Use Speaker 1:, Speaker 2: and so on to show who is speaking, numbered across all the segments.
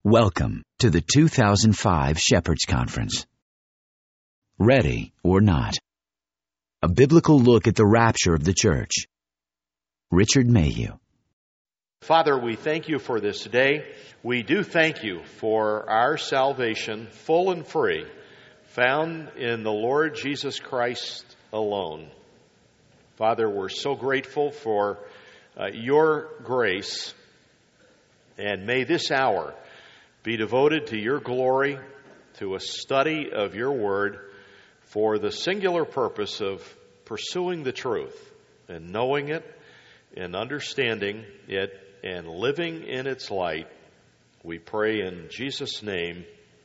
Speaker 1: Welcome to the 2005 Shepherds Conference. Ready or Not. A biblical look at the rapture of the church. Richard Mayhew.
Speaker 2: Father, we thank you for this day. We do thank you for our salvation, full and free, found in the Lord Jesus Christ alone. Father, we're so grateful for your grace, and may this hour be devoted to your glory, to a study of your word, for the singular purpose of pursuing the truth and knowing it and understanding it and living in its light. We pray in Jesus' name,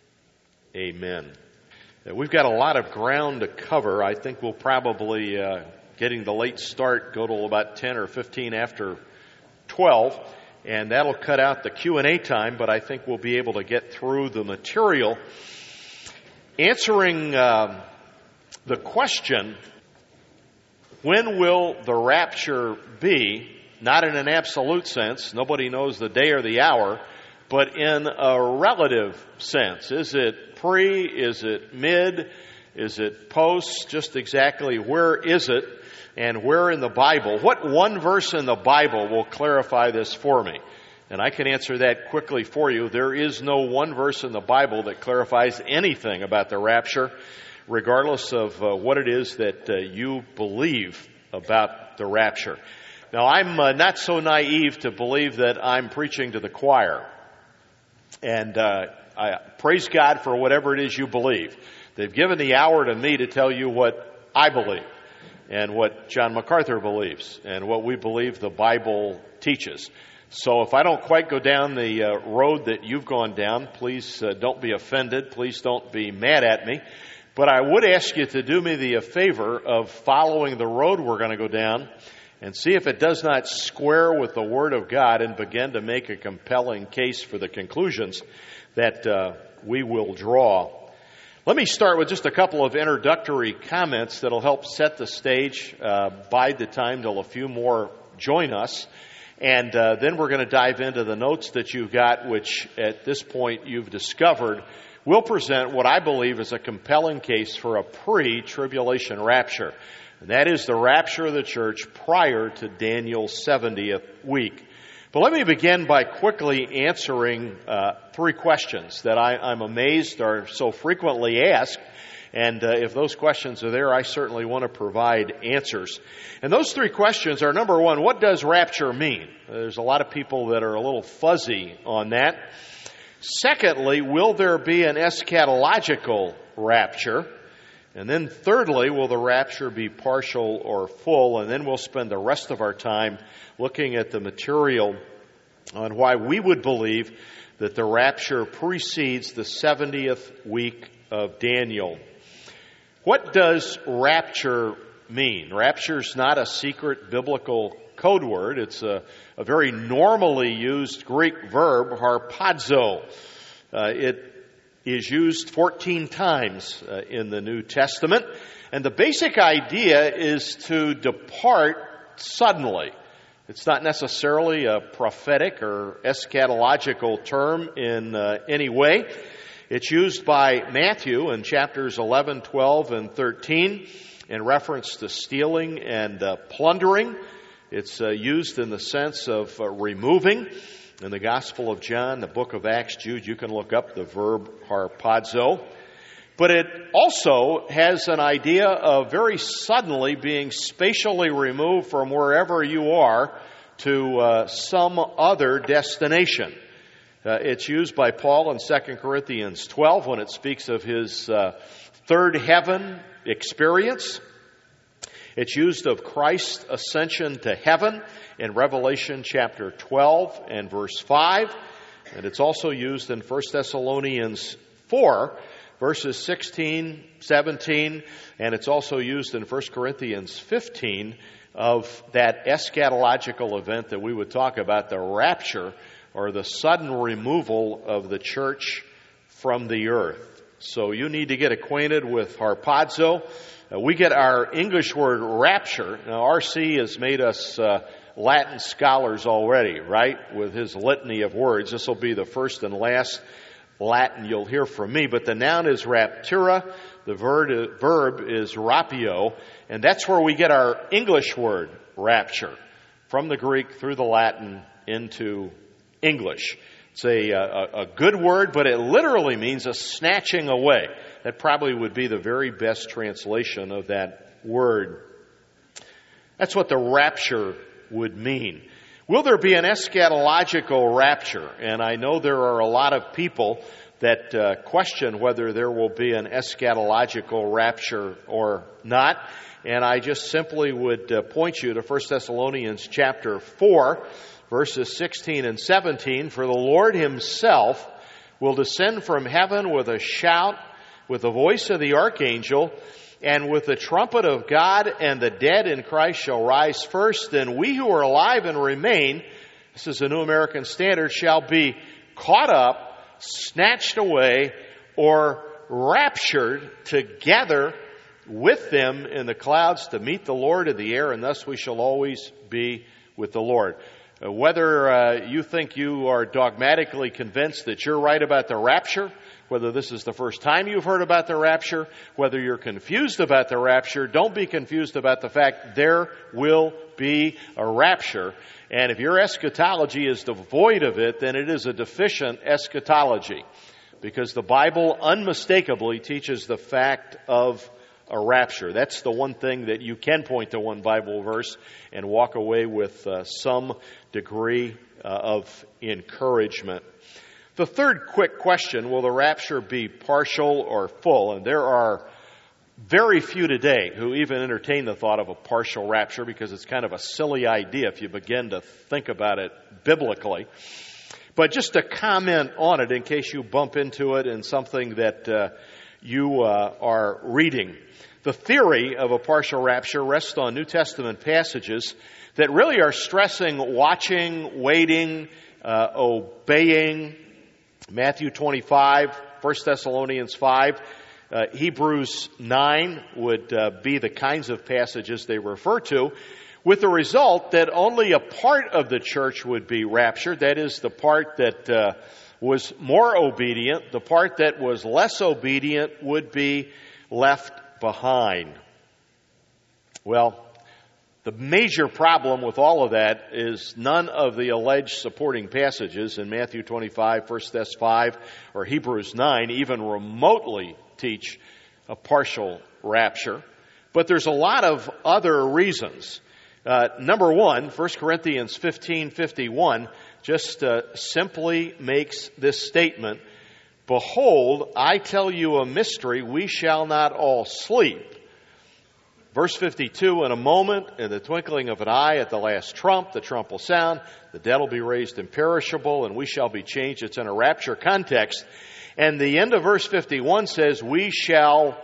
Speaker 2: amen. We've got a lot of ground to cover. I think we'll probably, getting the late start, go till about 10 or 15 after 12. And that'll cut out the Q&A time, but I think we'll be able to get through the material. Answering the question, when will the rapture be? Not in an absolute sense, nobody knows the day or the hour, but in a relative sense. Is it pre? Is it mid? Is it post? Just exactly where is it? And where in the Bible? What one verse in the Bible will clarify this for me? And I can answer that quickly for you. There is no one verse in the Bible that clarifies anything about the rapture, regardless of what it is that you believe about the rapture. Now, I'm not so naive to believe that I'm preaching to the choir. And I praise God for whatever it is you believe. They've given the hour to me to tell you what I believe, and what John MacArthur believes, and what we believe the Bible teaches. So if I don't quite go down the road that you've gone down, please don't be offended. Please don't be mad at me. But I would ask you to do me the favor of following the road we're going to go down and see if it does not square with the Word of God and begin to make a compelling case for the conclusions that we will draw. Let me start with just a couple of introductory comments that'll help set the stage, bide the time till a few more join us. And then we're going to dive into the notes that you've got, which at this point you've discovered will present what I believe is a compelling case for a pre-tribulation rapture. And that is the rapture of the church prior to Daniel's 70th week. But let me begin by quickly answering three questions that I'm amazed are so frequently asked. And if those questions are there, I certainly want to provide answers. And those three questions are, number one, what does rapture mean? There's a lot of people that are a little fuzzy on that. Secondly, will there be an eschatological rapture? And then thirdly, will the rapture be partial or full? And then we'll spend the rest of our time looking at the material on why we would believe that the rapture precedes the 70th week of Daniel. What does rapture mean? Rapture's not a secret biblical code word. It's a very normally used Greek verb, harpazo. It is used 14 times in the New Testament. And the basic idea is to depart suddenly. It's not necessarily a prophetic or eschatological term in any way. It's used by Matthew in chapters 11, 12, and 13 in reference to stealing and plundering. It's used in the sense of removing. In the Gospel of John, the book of Acts, Jude, you can look up the verb harpazo. But it also has an idea of very suddenly being spatially removed from wherever you are to some other destination. It's used by Paul in 2 Corinthians 12 when it speaks of his third heaven experience. It's used of Christ's ascension to heaven in Revelation chapter 12 and verse 5. And it's also used in 1 Thessalonians 4, verses 16, 17. And it's also used in 1 Corinthians 15 of that eschatological event that we would talk about, the rapture, or the sudden removal of the church from the earth. So you need to get acquainted with harpazo. We get our English word rapture. Now, R.C. has made us Latin scholars already, right? With his litany of words. This will be the first and last Latin you'll hear from me. But the noun is raptura. The verb is rapio. And that's where we get our English word, rapture. From the Greek through the Latin into English. It's a good word, but it literally means a snatching away. That probably would be the very best translation of that word. That's what the rapture would mean. Will there be an eschatological rapture? And I know there are a lot of people that question whether there will be an eschatological rapture or not. And I just simply would point you to 1 Thessalonians chapter 4, verses 16 and 17. For the Lord himself will descend from heaven with a shout, with the voice of the archangel, and with the trumpet of God, and the dead in Christ shall rise first. Then we who are alive and remain, this is the New American Standard, shall be caught up, snatched away, or raptured together with them in the clouds to meet the Lord in the air, and thus we shall always be with the Lord. Whether you think you are dogmatically convinced that you're right about the rapture, whether this is the first time you've heard about the rapture, whether you're confused about the rapture, don't be confused about the fact there will be a rapture. And if your eschatology is devoid of it, then it is a deficient eschatology. Because the Bible unmistakably teaches the fact of a rapture. That's the one thing that you can point to one Bible verse and walk away with some degree of encouragement. The third quick question, will the rapture be partial or full? And there are very few today who even entertain the thought of a partial rapture because it's kind of a silly idea if you begin to think about it biblically. But just to comment on it in case you bump into it in something that you are reading. The theory of a partial rapture rests on New Testament passages that really are stressing watching, waiting, obeying. Matthew 25, 1 Thessalonians 5, Hebrews 9 would be the kinds of passages they refer to, with the result that only a part of the church would be raptured. That is, the part that was more obedient. The part that was less obedient would be left behind. Well, the major problem with all of that is none of the alleged supporting passages in Matthew 25, 1 Thess 5, or Hebrews 9 even remotely teach a partial rapture. But there's a lot of other reasons. Number one, 1 Corinthians 15:51 just simply makes this statement, "Behold, I tell you a mystery, we shall not all sleep." Verse 52, in a moment, in the twinkling of an eye, at the last trump, the trump will sound, the dead will be raised imperishable, and we shall be changed. It's in a rapture context. And the end of verse 51 says, we shall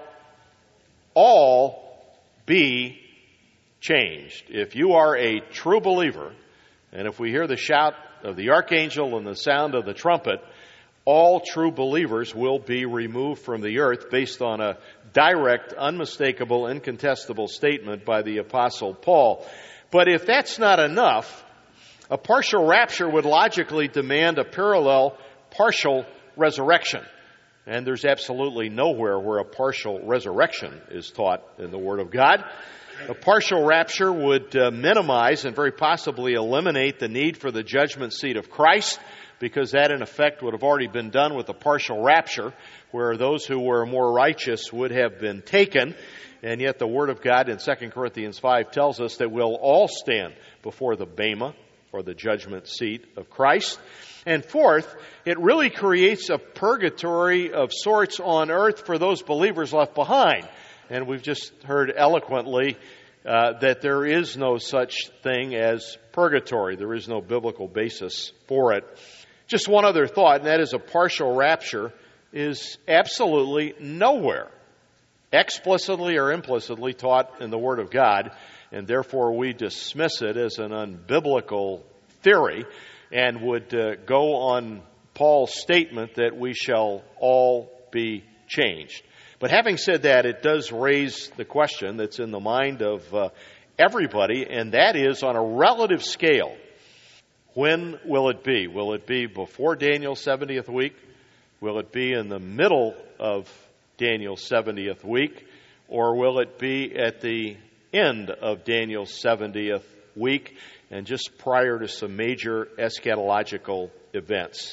Speaker 2: all be changed. If you are a true believer, and if we hear the shout of the archangel and the sound of the trumpet, all true believers will be removed from the earth based on a direct, unmistakable, incontestable statement by the Apostle Paul. But if that's not enough, a partial rapture would logically demand a parallel partial resurrection. And there's absolutely nowhere where a partial resurrection is taught in the Word of God. A partial rapture would minimize and very possibly eliminate the need for the judgment seat of Christ, because that in effect would have already been done with a partial rapture, where those who were more righteous would have been taken. And yet the Word of God in 2 Corinthians 5 tells us that we'll all stand before the Bema, or the judgment seat of Christ. And fourth, it really creates a purgatory of sorts on earth for those believers left behind. And we've just heard eloquently that there is no such thing as purgatory. There is no biblical basis for it. Just one other thought, and that is a partial rapture is absolutely nowhere explicitly or implicitly taught in the Word of God, and therefore we dismiss it as an unbiblical theory and would go on Paul's statement that we shall all be changed. But having said that, it does raise the question that's in the mind of everybody, and that is on a relative scale. When will it be? Will it be before Daniel's 70th week? Will it be in the middle of Daniel's 70th week? Or will it be at the end of Daniel's 70th week and just prior to some major eschatological events?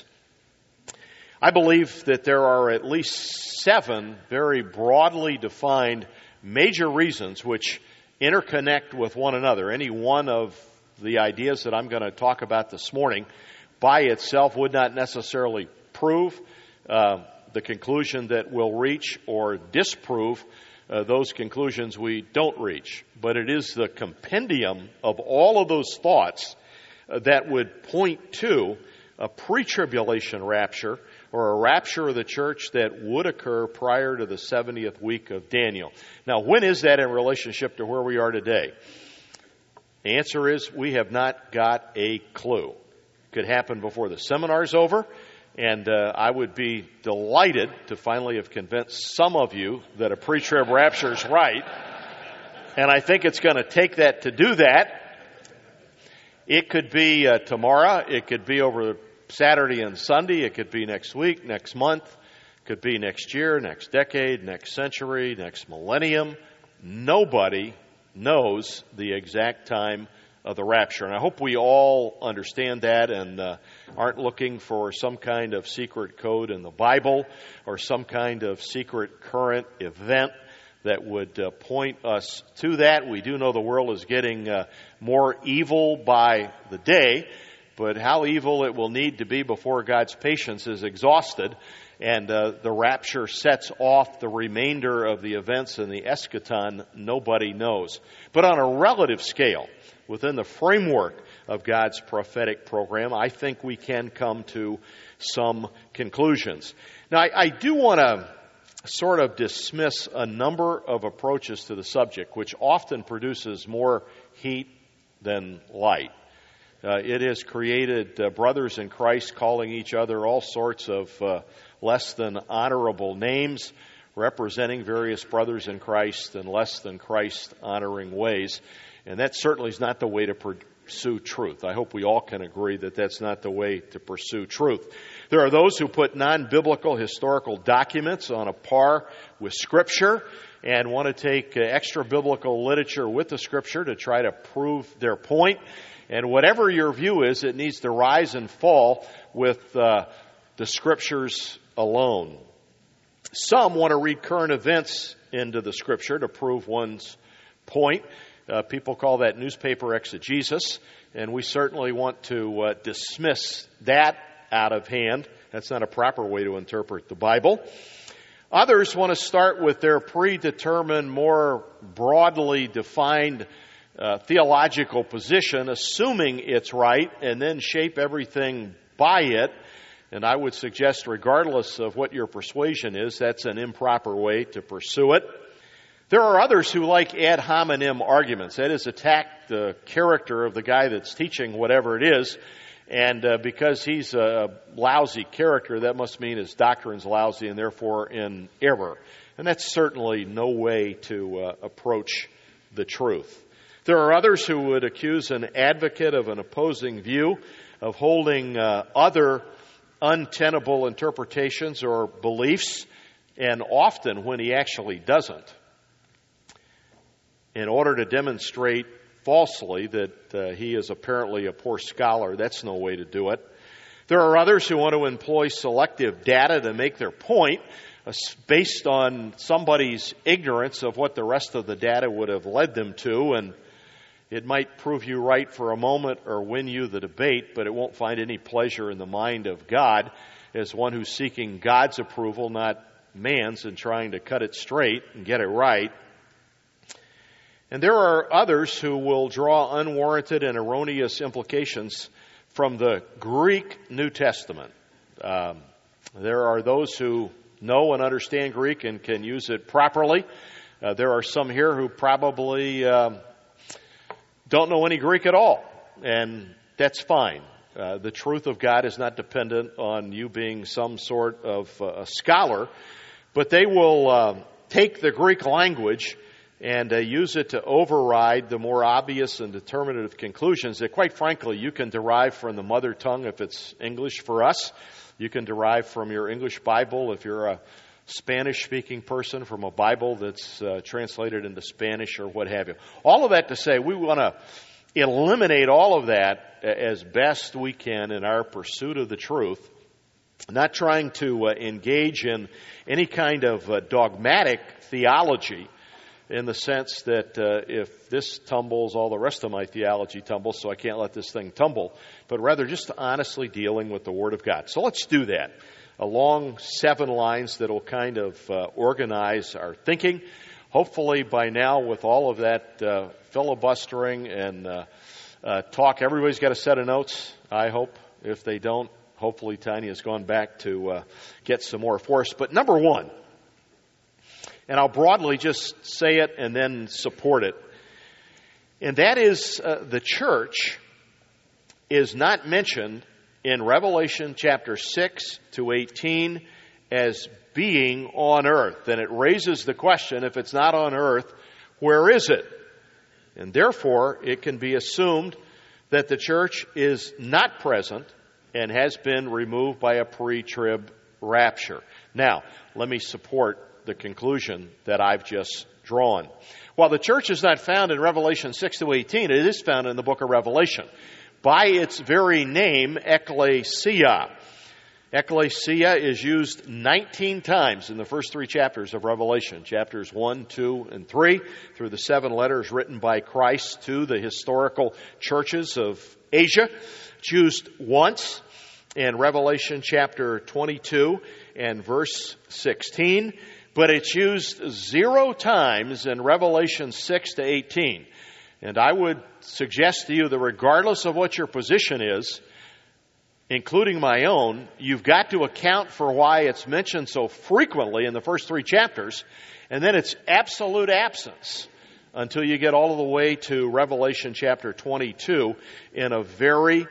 Speaker 2: I believe that there are at least 7 very broadly defined major reasons which interconnect with one another. Any one of the ideas that I'm going to talk about this morning by itself would not necessarily prove the conclusion that we'll reach or disprove those conclusions we don't reach. But it is the compendium of all of those thoughts that would point to a pre-tribulation rapture or a rapture of the church that would occur prior to the 70th week of Daniel. Now, when is that in relationship to where we are today? The answer is we have not got a clue. It could happen before the seminar's over, and I would be delighted to finally have convinced some of you that a pre-trib rapture is right. And I think it's going to take that to do that. It could be tomorrow. It could be over Saturday and Sunday. It could be next week, next month. It could be next year, next decade, next century, next millennium. Nobody knows the exact time of the rapture. And I hope we all understand that and aren't looking for some kind of secret code in the Bible or some kind of secret current event that would point us to that. We do know the world is getting more evil by the day, but how evil it will need to be before God's patience is exhausted and the rapture sets off the remainder of the events in the eschaton, nobody knows. But on a relative scale, within the framework of God's prophetic program, I think we can come to some conclusions. Now, I do want to sort of dismiss a number of approaches to the subject, which often produces more heat than light. It has created brothers in Christ calling each other all sorts of less than honorable names, representing various brothers in Christ in less than Christ honoring ways. And that certainly is not the way to pursue truth. I hope we all can agree that that's not the way to pursue truth. There are those who put non-biblical historical documents on a par with Scripture and want to take extra-biblical literature with the Scripture to try to prove their point. And whatever your view is, it needs to rise and fall with the Scriptures alone. Some want to read current events into the Scripture to prove one's point. People call that newspaper exegesis, and we certainly want to dismiss that out of hand. That's not a proper way to interpret the Bible. Others want to start with their predetermined, more broadly defined theological position, assuming it's right, and then shape everything by it. And I would suggest, regardless of what your persuasion is, that's an improper way to pursue it. There are others who like ad hominem arguments. That is, attack the character of the guy that's teaching whatever it is. And because he's a lousy character, that must mean his doctrine's lousy and therefore in error. And that's certainly no way to approach the truth. There are others who would accuse an advocate of an opposing view of holding other untenable interpretations or beliefs, and often when he actually doesn't, in order to demonstrate falsely that he is apparently a poor scholar. That's no way to do it. There are others who want to employ selective data to make their point based on somebody's ignorance of what the rest of the data would have led them to, and it might prove you right for a moment or win you the debate, but it won't find any pleasure in the mind of God as one who's seeking God's approval, not man's, and trying to cut it straight and get it right. And there are others who will draw unwarranted and erroneous implications from the Greek New Testament. There are those who know and understand Greek and can use it properly. There are some here who probably don't know any Greek at all, and that's fine. The truth of God is not dependent on you being some sort of a scholar, but they will take the Greek language and use it to override the more obvious and determinative conclusions that, quite frankly, you can derive from the mother tongue if it's English for us. You can derive from your English Bible if you're a Spanish-speaking person, from a Bible that's translated into Spanish or what have you. All of that to say, we want to eliminate all of that as best we can in our pursuit of the truth, not trying to engage in any kind of dogmatic theology, in the sense that if this tumbles, all the rest of my theology tumbles, so I can't let this thing tumble, but rather just honestly dealing with the Word of God. So let's do that along 7 lines that will kind of organize our thinking. Hopefully by now, with all of that filibustering and talk, everybody's got a set of notes, I hope. If they don't, hopefully Tanya has gone back to get some more for us. But number one, and I'll broadly just say it and then support it, and that is the church is not mentioned in Revelation chapter 6 to 18 as being on earth. And it raises the question, if it's not on earth, where is it? And therefore, it can be assumed that the church is not present and has been removed by a pre-trib rapture. Now, let me support the conclusion that I've just drawn. While the church is not found in Revelation 6 to 18, it is found in the book of Revelation by its very name, ecclesia. Ecclesia is used 19 times in the first 3 chapters of Revelation, chapters 1, 2, and 3, through the 7 letters written by Christ to the historical churches of Asia. It's used once in Revelation chapter 22 and verse 16, but it's used 0 times in Revelation 6 to 18. And I would suggest to you that regardless of what your position is, including my own, you've got to account for why it's mentioned so frequently in the first 3 chapters, and then its absolute absence until you get all the way to Revelation chapter 22 in a very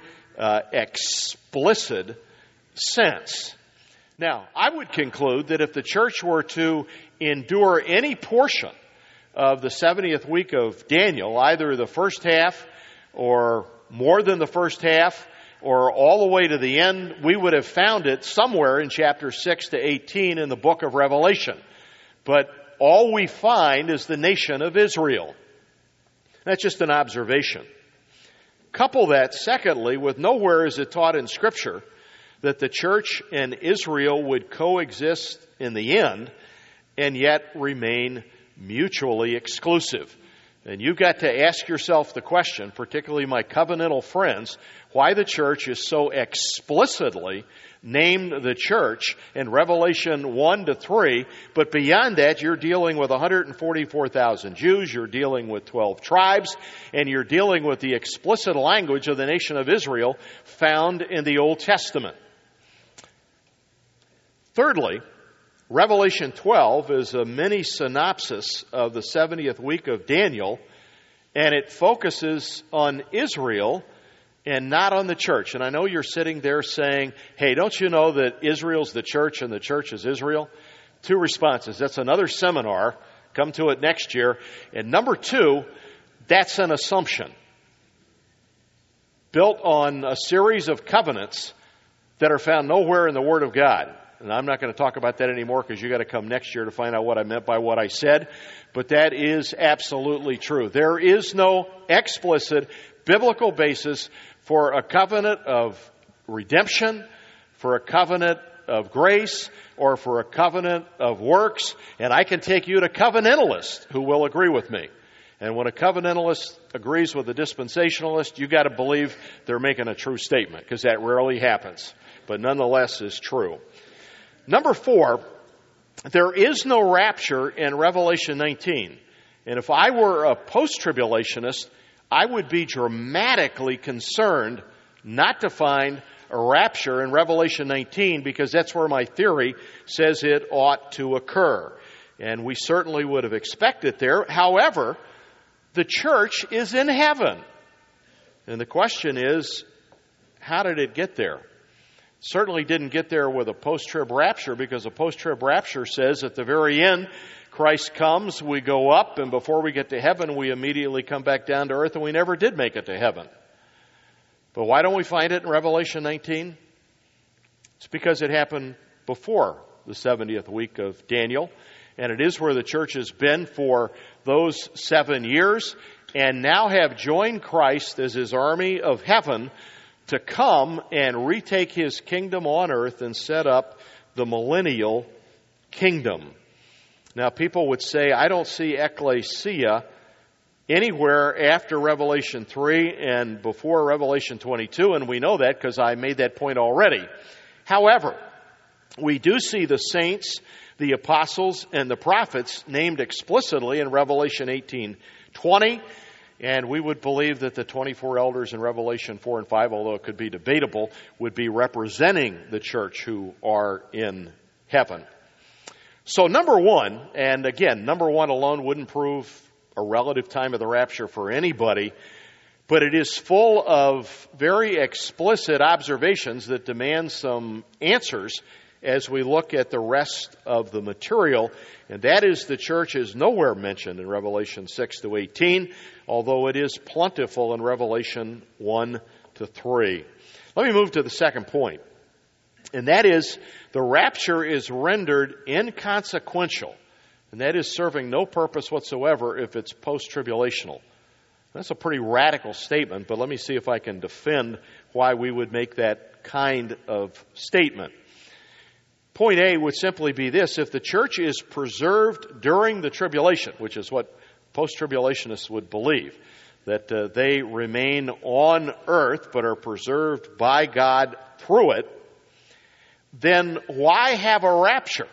Speaker 2: explicit sense. Now, I would conclude that if the church were to endure any portion of the 70th week of Daniel, either the first half or more than the first half, or all the way to the end, we would have found it somewhere in chapter 6 to 18 in the book of Revelation. But all we find is the nation of Israel. That's just an observation. Couple that, secondly, with nowhere is it taught in Scripture that the church and Israel would coexist in the end and yet remain mutually exclusive. And you've got to ask yourself the question, particularly my covenantal friends, why the church is so explicitly named the church in Revelation 1 to 3, but beyond that, you're dealing with 144,000 Jews, you're dealing with 12 tribes, and you're dealing with the explicit language of the nation of Israel found in the Old Testament. Thirdly, Revelation 12 is a mini synopsis of the 70th week of Daniel, and it focuses on Israel and not on the church. And I know you're sitting there saying, hey, don't you know that Israel's the church and the church is Israel? 2 responses. That's another seminar. Come to it next year. And number 2, that's an assumption built on a series of covenants that are found nowhere in the Word of God. And I'm not going to talk about that anymore because you got to come next year to find out what I meant by what I said. But that is absolutely true. There is no explicit biblical basis for a covenant of redemption, for a covenant of grace, or for a covenant of works. And I can take you to covenantalists who will agree with me. And when a covenantalist agrees with a dispensationalist, you got to believe they're making a true statement, because that rarely happens, but nonetheless is true. Number 4, there is no rapture in Revelation 19. And if I were a post-tribulationist, I would be dramatically concerned not to find a rapture in Revelation 19, because that's where my theory says it ought to occur. And we certainly would have expected there. However, the church is in heaven. And the question is, how did it get there? Certainly didn't get there with a post-trib rapture, because a post-trib rapture says at the very end, Christ comes, we go up, and before we get to heaven, we immediately come back down to earth, and we never did make it to heaven. But why don't we find it in Revelation 19? It's because it happened before the 70th week of Daniel, and it is where the church has been for those 7 years, and now have joined Christ as his army of heaven to come and retake his kingdom on earth and set up the millennial kingdom. Now, people would say, I don't see ecclesia anywhere after Revelation 3 and before Revelation 22, and we know that because I made that point already. However, we do see the saints, the apostles, and the prophets named explicitly in Revelation 18:20, and we would believe that the 24 elders in Revelation 4 and 5, although it could be debatable, would be representing the church who are in heaven. So number one, and again, number one alone wouldn't prove a relative time of the rapture for anybody, but it is full of very explicit observations that demand some answers as we look at the rest of the material, and that is the church is nowhere mentioned in Revelation 6 to 18, although it is plentiful in Revelation 1 to 3. Let me move to the second point, and that is the rapture is rendered inconsequential, and that is serving no purpose whatsoever if it's post-tribulational. That's a pretty radical statement, but let me see if I can defend why we would make that kind of statement. Point A would simply be this: if the church is preserved during the tribulation, which is what post-tribulationists would believe, that they remain on earth but are preserved by God through it, then why have a rapture?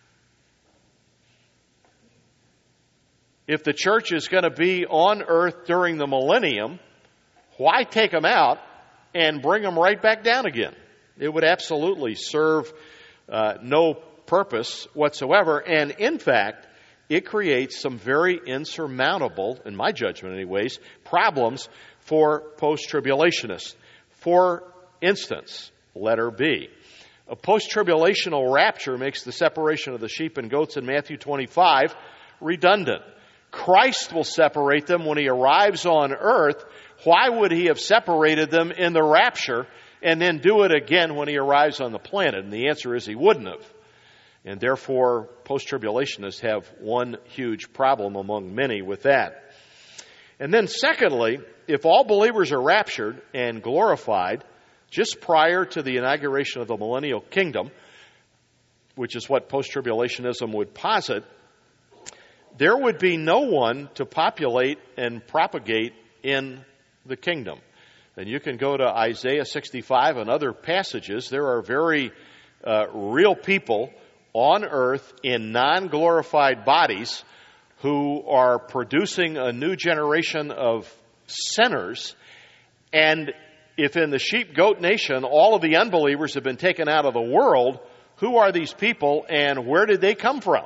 Speaker 2: If the church is going to be on earth during the millennium, why take them out and bring them right back down again? It would absolutely serve no purpose whatsoever. And in fact, it creates some very insurmountable, in my judgment anyways, problems for post-tribulationists. For instance, letter B. A post-tribulational rapture makes the separation of the sheep and goats in Matthew 25 redundant. Christ will separate them when he arrives on earth. Why would he have separated them in the rapture and then do it again when he arrives on the planet? And the answer is he wouldn't have. And therefore, post-tribulationists have one huge problem among many with that. And then secondly, if all believers are raptured and glorified just prior to the inauguration of the millennial kingdom, which is what post-tribulationism would posit, there would be no one to populate and propagate in the kingdom. And you can go to Isaiah 65 and other passages. There are very real people on earth in non-glorified bodies who are producing a new generation of sinners. And if in the sheep-goat nation all of the unbelievers have been taken out of the world, who are these people and where did they come from?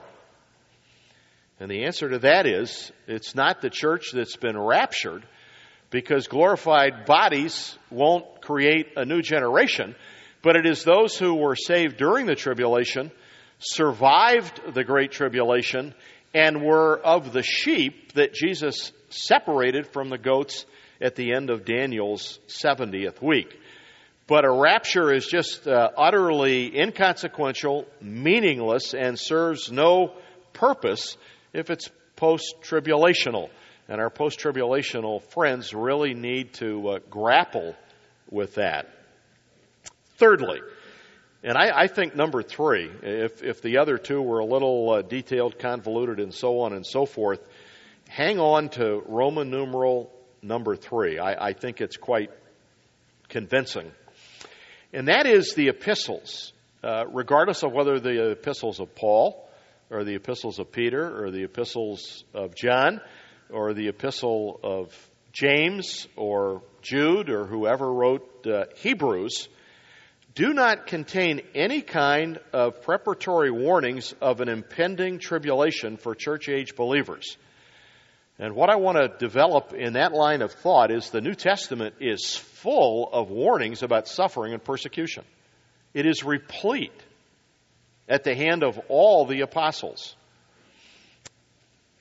Speaker 2: And the answer to that is, it's not the church that's been raptured, because glorified bodies won't create a new generation, but it is those who were saved during the tribulation, survived the great tribulation, and were of the sheep that Jesus separated from the goats at the end of Daniel's 70th week. But a rapture is just utterly inconsequential, meaningless, and serves no purpose if it's post-tribulational. And our post-tribulational friends really need to grapple with that. Thirdly, and I think number three, if the other two were a little detailed, convoluted, and so on and so forth, hang on to Roman numeral number 3. I think it's quite convincing. And that is the epistles, regardless of whether the epistles of Paul or the epistles of Peter or the epistles of John or the epistle of James or Jude or whoever wrote Hebrews, do not contain any kind of preparatory warnings of an impending tribulation for church-age believers. And what I want to develop in that line of thought is the New Testament is full of warnings about suffering and persecution. It is replete at the hand of all the apostles.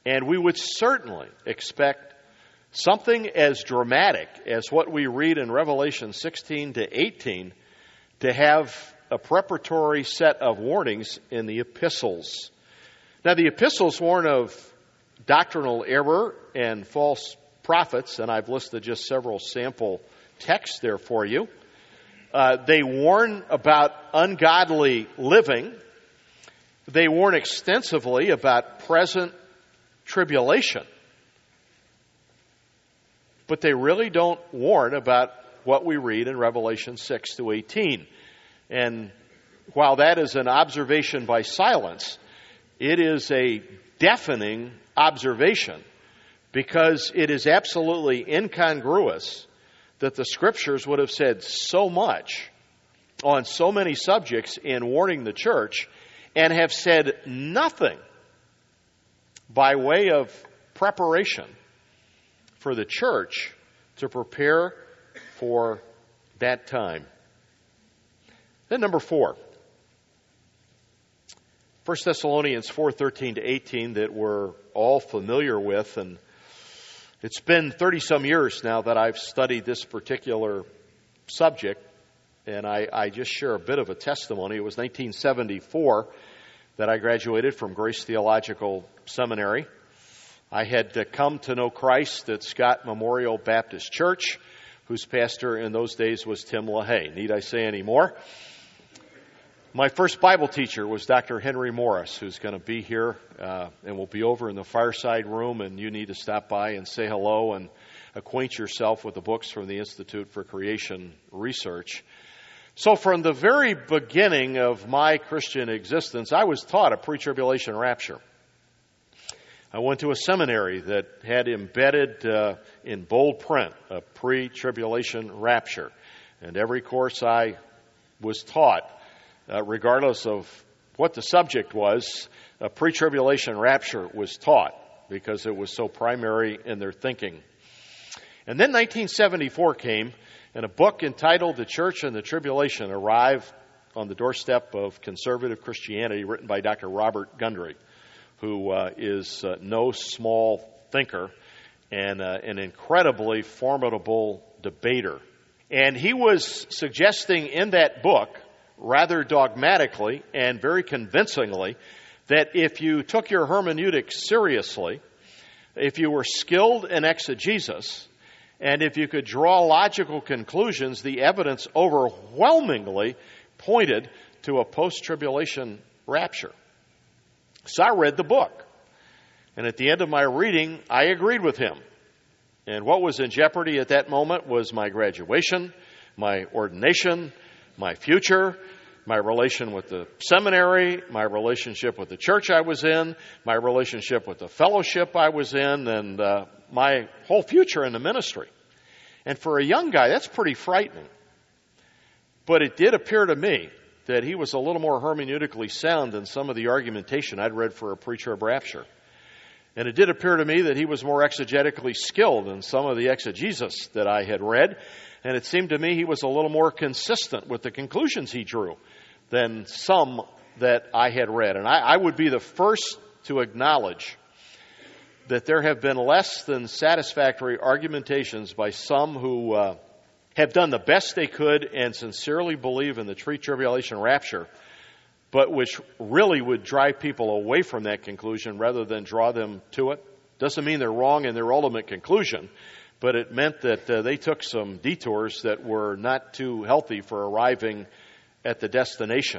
Speaker 2: And we would certainly expect something as dramatic as what we read in Revelation 16 to 18 to have a preparatory set of warnings in the epistles. Now, the epistles warn of doctrinal error and false prophets, and I've listed just several sample texts there for you. They warn about ungodly living. They warn extensively about present tribulation. But they really don't warn about what we read in Revelation 6 to 18. And while that is an observation by silence, it is a deafening observation because it is absolutely incongruous that the Scriptures would have said so much on so many subjects in warning the church and have said nothing by way of preparation for the church to prepare for that time. Then number 4, 1 Thessalonians 4:13 to 18 that we're all familiar with, and it's been 30-some years now that I've studied this particular subject, and I just share a bit of a testimony. It was 1974 that I graduated from Grace Theological Seminary. I had come to know Christ at Scott Memorial Baptist Church, whose pastor in those days was Tim LaHaye. Need I say any more? My first Bible teacher was Dr. Henry Morris, who's going to be here and will be over in the fireside room, and you need to stop by and say hello and acquaint yourself with the books from the Institute for Creation Research. So from the very beginning of my Christian existence, I was taught a pre-tribulation rapture. I went to a seminary that had embedded in bold print a pre-tribulation rapture. And every course I was taught, regardless of what the subject was, a pre-tribulation rapture was taught because it was so primary in their thinking. And then 1974 came, and a book entitled The Church and the Tribulation arrived on the doorstep of conservative Christianity, written by Dr. Robert Gundry, who is no small thinker and an incredibly formidable debater. And he was suggesting in that book, rather dogmatically and very convincingly, that if you took your hermeneutics seriously, if you were skilled in exegesis, and if you could draw logical conclusions, the evidence overwhelmingly pointed to a post-tribulation rapture. So I read the book. And at the end of my reading, I agreed with him. And what was in jeopardy at that moment was my graduation, my ordination, my future, my relation with the seminary, my relationship with the church I was in, my relationship with the fellowship I was in, and my whole future in the ministry. And for a young guy, that's pretty frightening. But it did appear to me that he was a little more hermeneutically sound than some of the argumentation I'd read for a pre-trib rapture. And it did appear to me that he was more exegetically skilled than some of the exegesis that I had read. And it seemed to me he was a little more consistent with the conclusions he drew than some that I had read. And I would be the first to acknowledge that there have been less than satisfactory argumentations by some who have done the best they could and sincerely believe in the pre-tribulation rapture, but which really would drive people away from that conclusion rather than draw them to it. Doesn't mean they're wrong in their ultimate conclusion, but it meant that they took some detours that were not too healthy for arriving at the destination.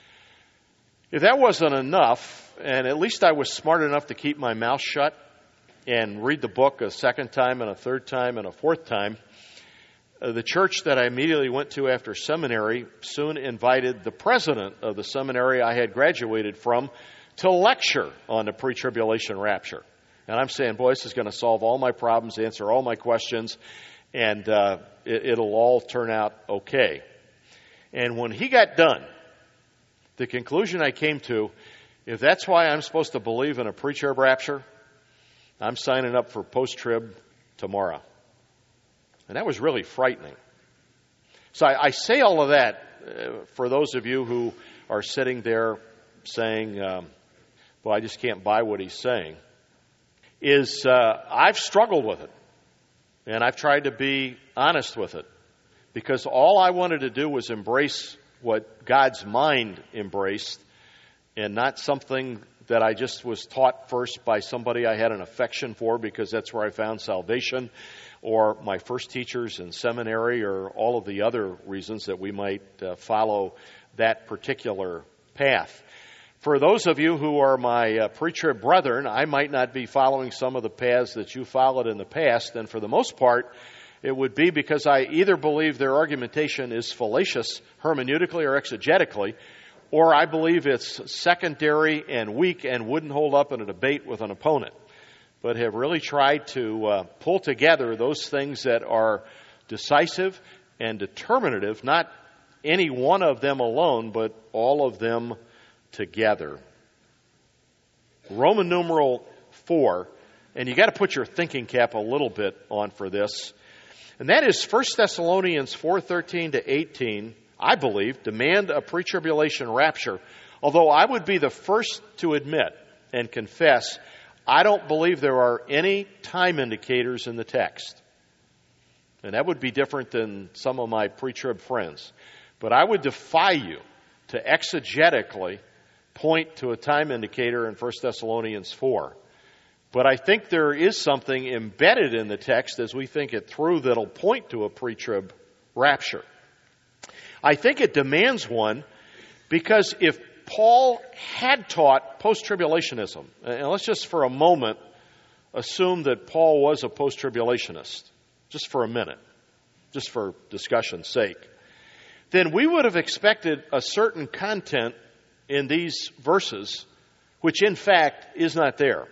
Speaker 2: If that wasn't enough, and at least I was smart enough to keep my mouth shut and read the book a second time and a third time and a fourth time, the church that I immediately went to after seminary soon invited the president of the seminary I had graduated from to lecture on the pre-tribulation rapture. And I'm saying, boy, this is going to solve all my problems, answer all my questions, and it'll all turn out okay. And when he got done, the conclusion I came to, if that's why I'm supposed to believe in a pre-trib rapture, I'm signing up for post-trib tomorrow. And that was really frightening. So I say all of that for those of you who are sitting there saying, well, I just can't buy what he's saying. is I've struggled with it. And I've tried to be honest with it. Because all I wanted to do was embrace what God's mind embraced and not something that I just was taught first by somebody I had an affection for because that's where I found salvation, or my first teachers in seminary, or all of the other reasons that we might follow that particular path. For those of you who are my pre-trib brethren, I might not be following some of the paths that you followed in the past, and for the most part, it would be because I either believe their argumentation is fallacious, hermeneutically or exegetically, or I believe it's secondary and weak and wouldn't hold up in a debate with an opponent, but have really tried to pull together those things that are decisive and determinative, not any one of them alone, but all of them together. Roman numeral 4, and you got to put your thinking cap a little bit on for this, and that is 1 Thessalonians 4:13 to 18, I believe, demand a pre-tribulation rapture, although I would be the first to admit and confess I don't believe there are any time indicators in the text. And that would be different than some of my pre-trib friends. But I would defy you to exegetically point to a time indicator in 1 Thessalonians 4. But I think there is something embedded in the text as we think it through that'll point to a pre-trib rapture. I think it demands one because if Paul had taught post-tribulationism, and let's just for a moment assume that Paul was a post-tribulationist, just for a minute, just for discussion's sake, then we would have expected a certain content in these verses, which in fact is not there.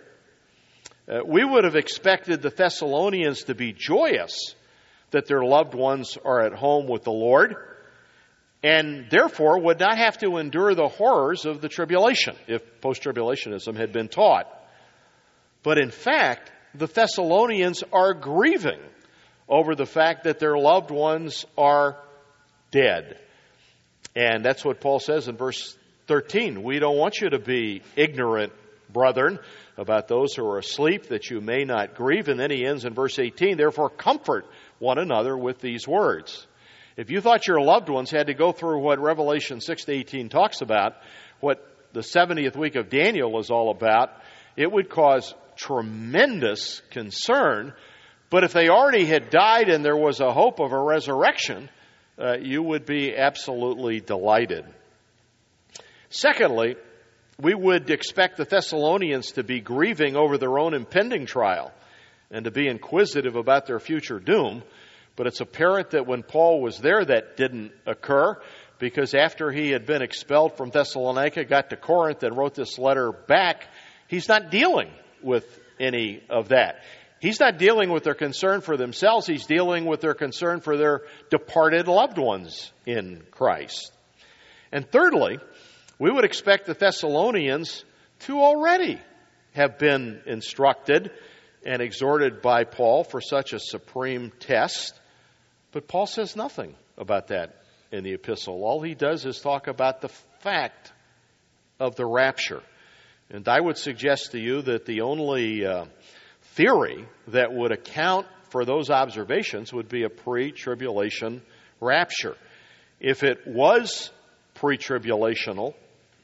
Speaker 2: We would have expected the Thessalonians to be joyous that their loved ones are at home with the Lord, and therefore would not have to endure the horrors of the tribulation if post-tribulationism had been taught. But in fact, the Thessalonians are grieving over the fact that their loved ones are dead. And that's what Paul says in verse 13. We don't want you to be ignorant, brethren, about those who are asleep, that you may not grieve. And then he ends in verse 18, therefore comfort one another with these words. If you thought your loved ones had to go through what Revelation 6-18 talks about, what the 70th week of Daniel is all about, it would cause tremendous concern. But if they already had died and there was a hope of a resurrection, you would be absolutely delighted. Secondly, we would expect the Thessalonians to be grieving over their own impending trial and to be inquisitive about their future doom. But it's apparent that when Paul was there, that didn't occur, because after he had been expelled from Thessalonica, got to Corinth and wrote this letter back, he's not dealing with any of that. He's not dealing with their concern for themselves. He's dealing with their concern for their departed loved ones in Christ. And thirdly, we would expect the Thessalonians to already have been instructed and exhorted by Paul for such a supreme test. But Paul says nothing about that in the epistle. All he does is talk about the fact of the rapture. And I would suggest to you that the only theory that would account for those observations would be a pre-tribulation rapture. If it was pre-tribulational,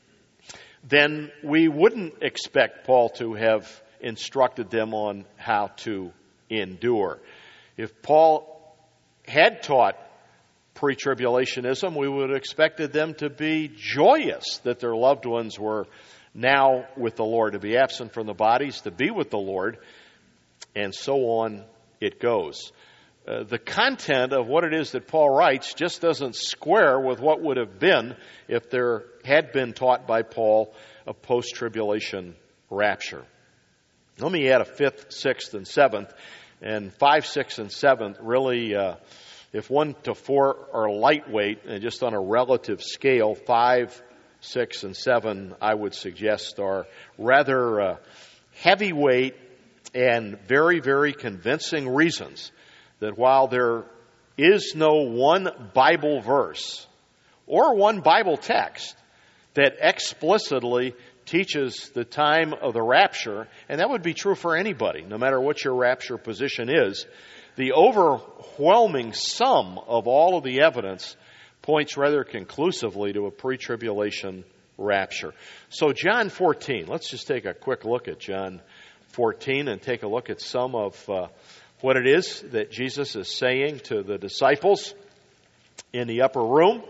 Speaker 2: then we wouldn't expect Paul to have instructed them on how to endure. If Paul had taught pre-tribulationism, we would have expected them to be joyous that their loved ones were now with the Lord, to be absent from the bodies, to be with the Lord, and so on it goes. The content of what it is that Paul writes just doesn't square with what would have been if there had been taught by Paul a post-tribulation rapture. Let me add a fifth, sixth, and seventh. And 5, 6, and 7 really, if 1 to 4 are lightweight, and just on a relative scale, 5, 6, and 7, I would suggest, are rather heavyweight and very, very convincing reasons that while there is no one Bible verse or one Bible text that explicitly teaches the time of the rapture, and that would be true for anybody, no matter what your rapture position is. The overwhelming sum of all of the evidence points rather conclusively to a pre-tribulation rapture. So John 14, let's just take a quick look at John 14 and take a look at some of what it is that Jesus is saying to the disciples in the upper room.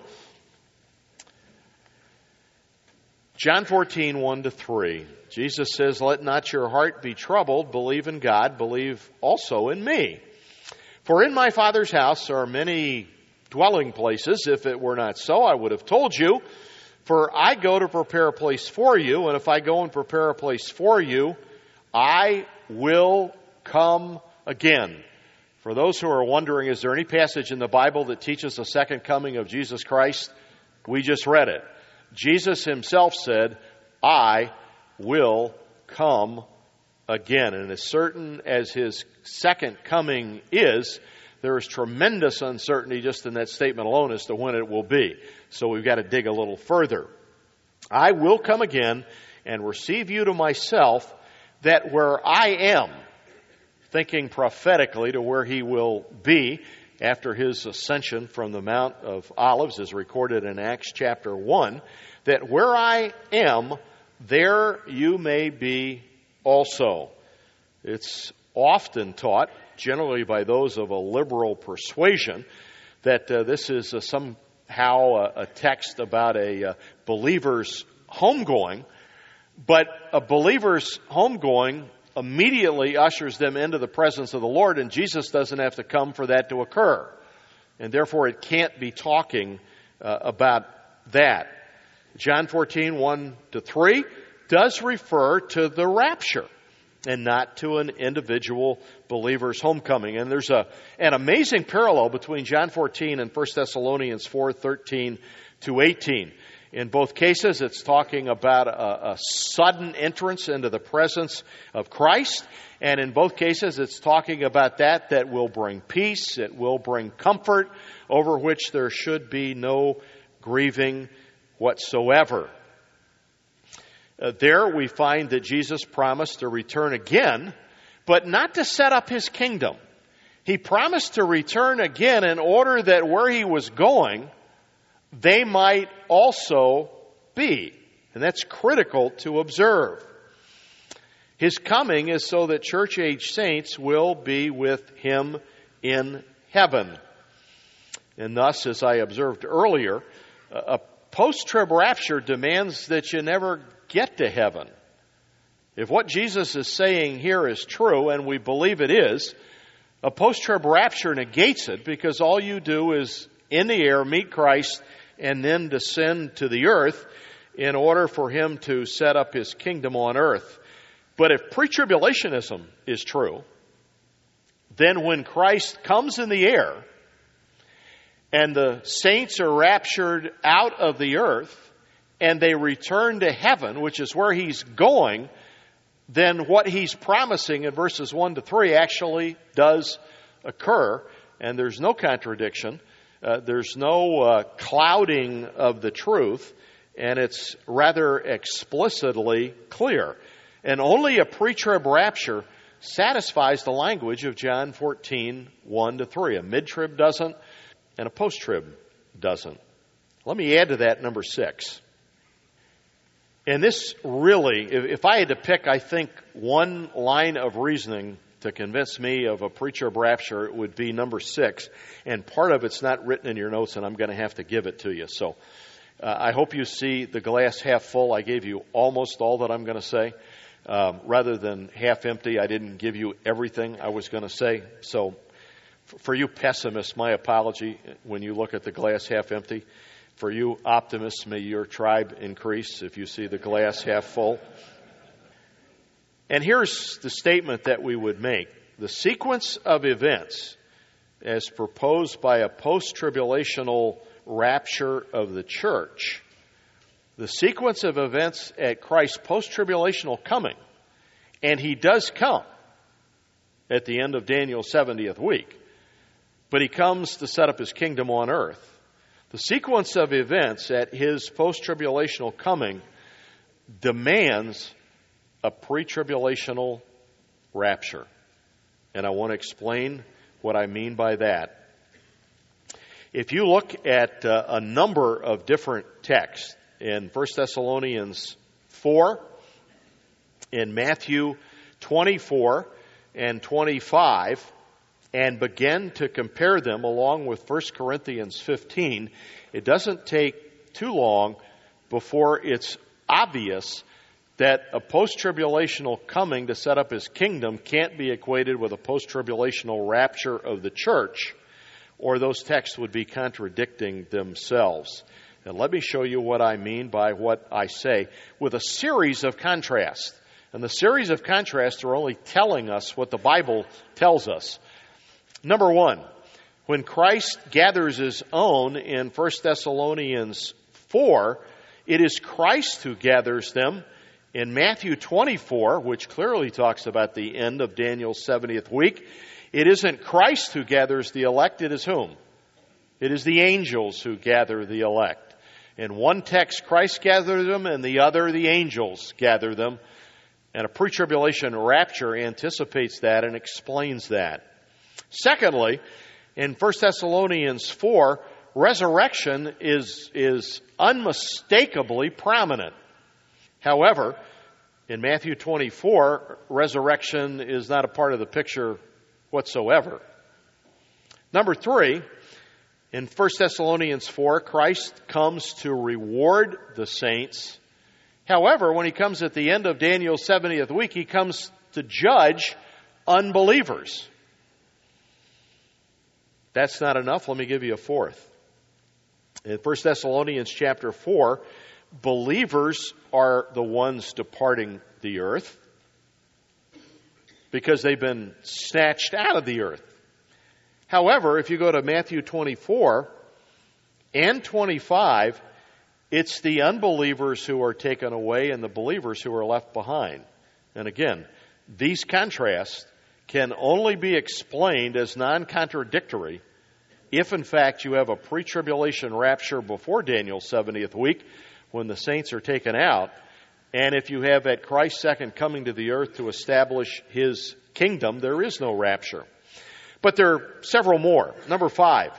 Speaker 2: John 14, 1-3. Jesus says, "Let not your heart be troubled. Believe in God. Believe also in me. For in my Father's house are many dwelling places. If it were not so, I would have told you. For I go to prepare a place for you. And if I go and prepare a place for you, I will come again." For those who are wondering, is there any passage in the Bible that teaches the second coming of Jesus Christ? We just read it. Jesus himself said, "I will come again." And as certain as his second coming is, there is tremendous uncertainty just in that statement alone as to when it will be. So we've got to dig a little further. "I will come again and receive you to myself, that where I am," thinking prophetically to where he will be after his ascension from the Mount of Olives, as recorded in Acts chapter 1, "that where I am, there you may be also." It's often taught, generally by those of a liberal persuasion, that this is somehow a text about a believer's homegoing, but a believer's homegoing immediately ushers them into the presence of the Lord, and Jesus doesn't have to come for that to occur. And therefore it can't be talking about that. John 14, 1-3 does refer to the rapture and not to an individual believer's homecoming. And there's an amazing parallel between John 14 and 1 Thessalonians 4:13-18. In both cases, it's talking about a sudden entrance into the presence of Christ. And in both cases, it's talking about that will bring peace, it will bring comfort, over which there should be no grieving whatsoever. There we find that Jesus promised to return again, but not to set up his kingdom. He promised to return again in order that where he was going, they might also be. And that's critical to observe. His coming is so that church-age saints will be with him in heaven. And thus, as I observed earlier, a post-trib rapture demands that you never get to heaven. If what Jesus is saying here is true, and we believe it is, a post-trib rapture negates it, because all you do is in the air meet Christ and then descend to the earth in order for him to set up his kingdom on earth. But if pre-tribulationism is true, then when Christ comes in the air and the saints are raptured out of the earth and they return to heaven, which is where he's going, then what he's promising in verses 1-3 actually does occur, and there's no contradiction. There's no clouding of the truth, and it's rather explicitly clear. And only a pre-trib rapture satisfies the language of John 14, 1-3. A mid-trib doesn't, and a post-trib doesn't. Let me add to that number 6. And this really, if I had to pick, I think, one line of reasoning to convince me of a pre-trib rapture, it would be number 6. And part of it's not written in your notes, and I'm going to have to give it to you. So I hope you see the glass half full. I gave you almost all that I'm going to say. Rather than half empty, I didn't give you everything I was going to say. So for you pessimists, my apology when you look at the glass half empty. For you optimists, may your tribe increase if you see the glass half full. And here's the statement that we would make. The sequence of events as proposed by a post-tribulational rapture of the church, the sequence of events at Christ's post-tribulational coming, and he does come at the end of Daniel's 70th week, but he comes to set up his kingdom on earth. The sequence of events at his post-tribulational coming demands a pre-tribulational rapture. And I want to explain what I mean by that. If you look at a number of different texts in 1 Thessalonians 4, in Matthew 24 and 25, and begin to compare them along with 1 Corinthians 15, it doesn't take too long before it's obvious that a post-tribulational coming to set up his kingdom can't be equated with a post-tribulational rapture of the church, or those texts would be contradicting themselves. And let me show you what I mean by what I say with a series of contrasts. And the series of contrasts are only telling us what the Bible tells us. Number one, when Christ gathers his own in 1 Thessalonians 4, it is Christ who gathers them. In Matthew 24, which clearly talks about the end of Daniel's 70th week, it isn't Christ who gathers the elect, it is whom? It is the angels who gather the elect. In one text, Christ gathers them, and the other, the angels gather them. And a pre-tribulation rapture anticipates that and explains that. Secondly, in 1 Thessalonians 4, resurrection is unmistakably prominent. However, in Matthew 24, resurrection is not a part of the picture whatsoever. Number three, in 1 Thessalonians 4, Christ comes to reward the saints. However, when he comes at the end of Daniel's 70th week, he comes to judge unbelievers. That's not enough. Let me give you a fourth. In 1 Thessalonians chapter 4, believers are the ones departing the earth because they've been snatched out of the earth. However, if you go to Matthew 24 and 25, it's the unbelievers who are taken away and the believers who are left behind. And again, these contrasts can only be explained as non-contradictory if, in fact, you have a pre-tribulation rapture before Daniel's 70th week when the saints are taken out, and if you have at Christ's second coming to the earth to establish his kingdom, there is no rapture. But there are several more. Number 5,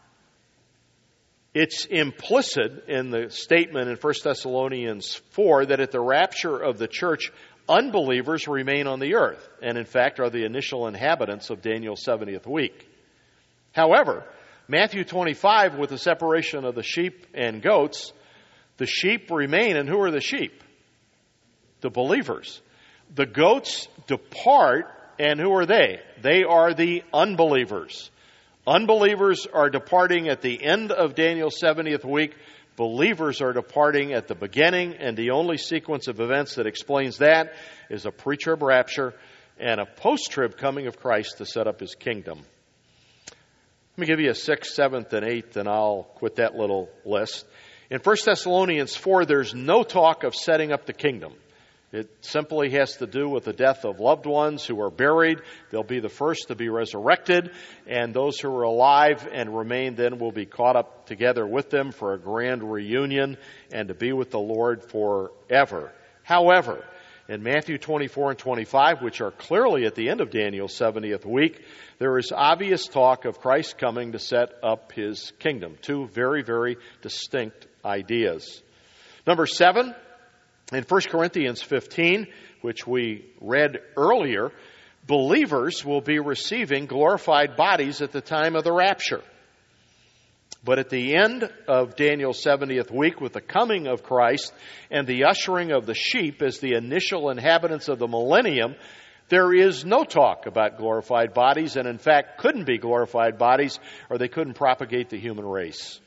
Speaker 2: it's implicit in the statement in 1 Thessalonians 4 that at the rapture of the church, unbelievers remain on the earth, and in fact are the initial inhabitants of Daniel's 70th week. However, Matthew 25, with the separation of the sheep and goats, the sheep remain, and who are the sheep? The believers. The goats depart, and who are they? They are the unbelievers. Unbelievers are departing at the end of Daniel's 70th week. Believers are departing at the beginning, and the only sequence of events that explains that is a pre-trib rapture and a post-trib coming of Christ to set up his kingdom. Let me give you a 6th, 7th, and 8th, and I'll quit that little list. In 1 Thessalonians 4, there's no talk of setting up the kingdom. It simply has to do with the death of loved ones who are buried. They'll be the first to be resurrected, and those who are alive and remain then will be caught up together with them for a grand reunion and to be with the Lord forever. However, in Matthew 24 and 25, which are clearly at the end of Daniel's 70th week, there is obvious talk of Christ coming to set up his kingdom. Two very, very distinct ideas. Number 7, in 1 Corinthians 15, which we read earlier, believers will be receiving glorified bodies at the time of the rapture. But at the end of Daniel's 70th week, with the coming of Christ and the ushering of the sheep as the initial inhabitants of the millennium, there is no talk about glorified bodies, and in fact couldn't be glorified bodies, or they couldn't propagate the human race.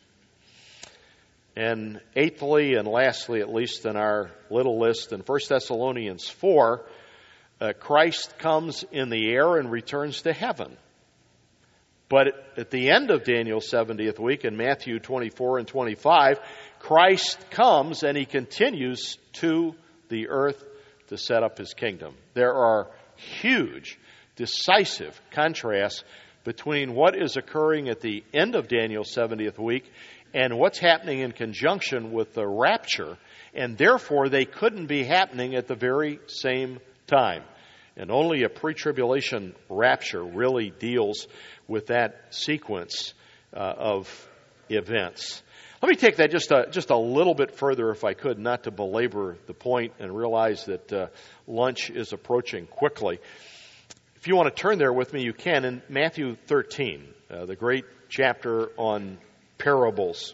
Speaker 2: And eighthly, and lastly, at least in our little list, in 1 Thessalonians 4, Christ comes in the air and returns to heaven. But at the end of Daniel's 70th week, in Matthew 24 and 25, Christ comes and he continues to the earth to set up his kingdom. There are huge, decisive contrasts between what is occurring at the end of Daniel's 70th week and what's happening in conjunction with the rapture, and therefore they couldn't be happening at the very same time. And only a pre-tribulation rapture really deals with that sequence of events. Let me take that just a little bit further, if I could, not to belabor the point and realize that lunch is approaching quickly. If you want to turn there with me, you can, in Matthew 13, the great chapter on parables.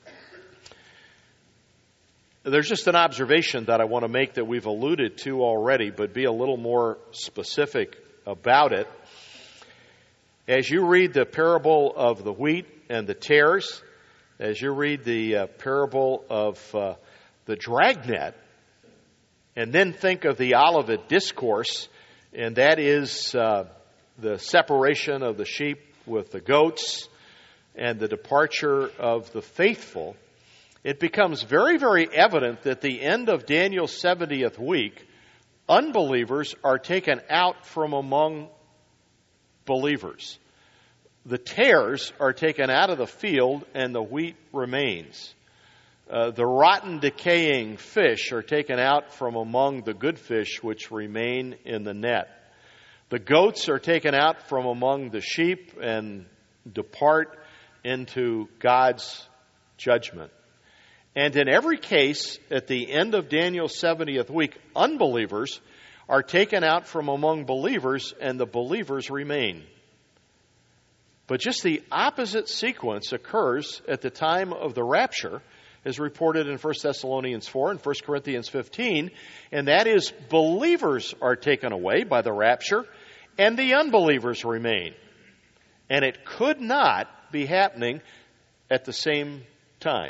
Speaker 2: There's just an observation that I want to make that we've alluded to already, but be a little more specific about it. As you read the parable of the wheat and the tares, as you read the parable of the dragnet, and then think of the Olivet Discourse, and that is the separation of the sheep with the goats and the departure of the faithful, it becomes very, very evident that at the end of Daniel's 70th week, unbelievers are taken out from among believers. The tares are taken out of the field and the wheat remains. The rotten, decaying fish are taken out from among the good fish which remain in the net. The goats are taken out from among the sheep and depart into God's judgment. And in every case, at the end of Daniel's 70th week, unbelievers are taken out from among believers and the believers remain. But just the opposite sequence occurs at the time of the rapture, as reported in 1 Thessalonians 4 and 1 Corinthians 15, and that is believers are taken away by the rapture and the unbelievers remain. And it could not be happening at the same time.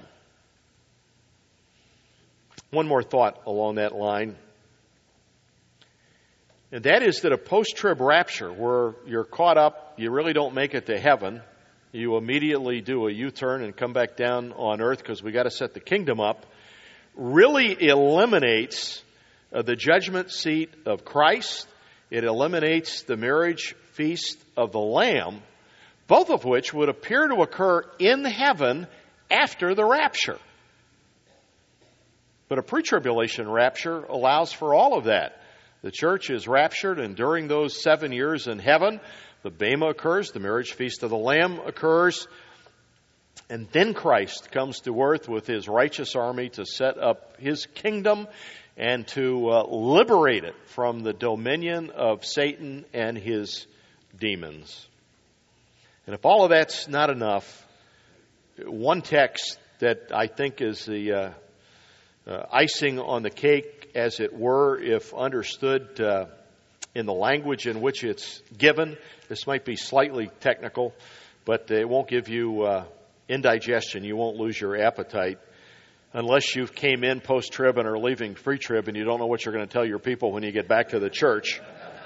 Speaker 2: One more thought along that line. And that is that a post-trib rapture, where you're caught up, you really don't make it to heaven, you immediately do a U-turn and come back down on earth because we got to set the kingdom up, really eliminates the judgment seat of Christ. It eliminates the marriage feast of the Lamb, both of which would appear to occur in heaven after the rapture. But a pre-tribulation rapture allows for all of that. The church is raptured, and during those 7 years in heaven, the Bema occurs, the marriage feast of the Lamb occurs, and then Christ comes to earth with his righteous army to set up his kingdom and to liberate it from the dominion of Satan and his demons. And if all of that's not enough, one text that I think is the icing on the cake, as it were, if understood in the language in which it's given. This might be slightly technical, but it won't give you indigestion. You won't lose your appetite unless you came in post-trib and are leaving pre-trib and you don't know what you're going to tell your people when you get back to the church.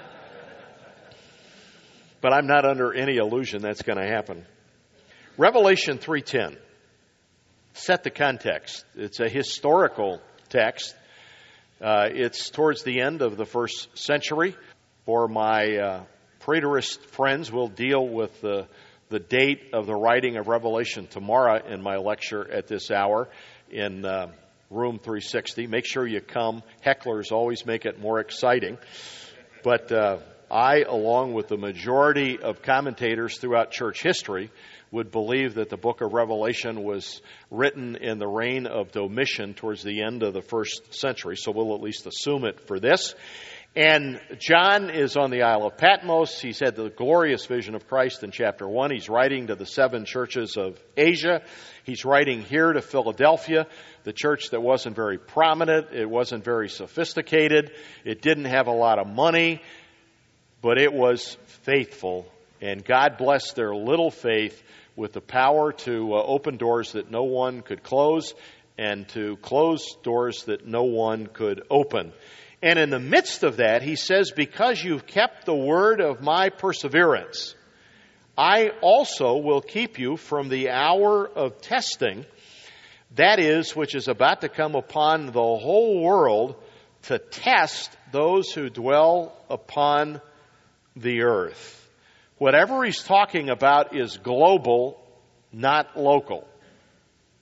Speaker 2: But I'm not under any illusion that's going to happen. Revelation 3:10. Set the context. It's a historical text. It's towards the end of the first century. For my preterist friends, we'll deal with the date of the writing of Revelation tomorrow in my lecture at this hour in room 360. Make sure you come. Hecklers always make it more exciting. But I, along with the majority of commentators throughout church history, would believe that the book of Revelation was written in the reign of Domitian towards the end of the first century. So we'll at least assume it for this. And John is on the Isle of Patmos. He's had the glorious vision of Christ in chapter 1. He's writing to the 7 churches of Asia. He's writing here to Philadelphia, the church that wasn't very prominent. It wasn't very sophisticated. It didn't have a lot of money, but it was faithful. And God blessed their little faith with the power to open doors that no one could close and to close doors that no one could open. And in the midst of that, he says, because you've kept the word of my perseverance, I also will keep you from the hour of testing, that is, which is about to come upon the whole world to test those who dwell upon the earth. Whatever he's talking about is global, not local.